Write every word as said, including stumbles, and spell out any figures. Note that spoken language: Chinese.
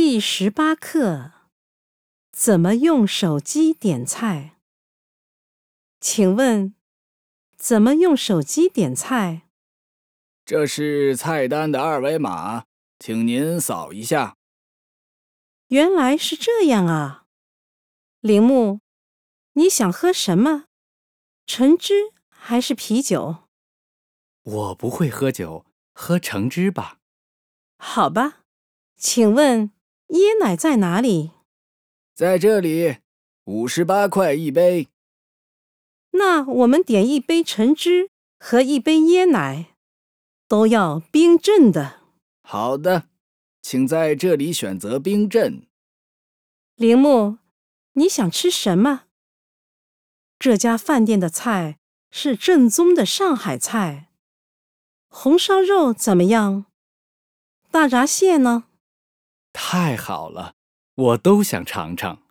第十八课：怎么用手机点菜？请问，怎么用手机点菜？ 这是菜单的二维码，请您扫一下。 原来是这样啊！铃木，你想喝什么？橙汁还是啤酒？ 我不会喝酒，喝橙汁吧。 好吧，请问椰奶在哪里？ 在这里，五十八块一杯。 那我们点一杯橙汁和一杯椰奶，都要冰镇的。 好的，请在这里选择冰镇。 铃木，你想吃什么？这家饭店的菜是正宗的上海菜。红烧肉怎么样？大闸蟹呢？ 太好了，我都想尝尝。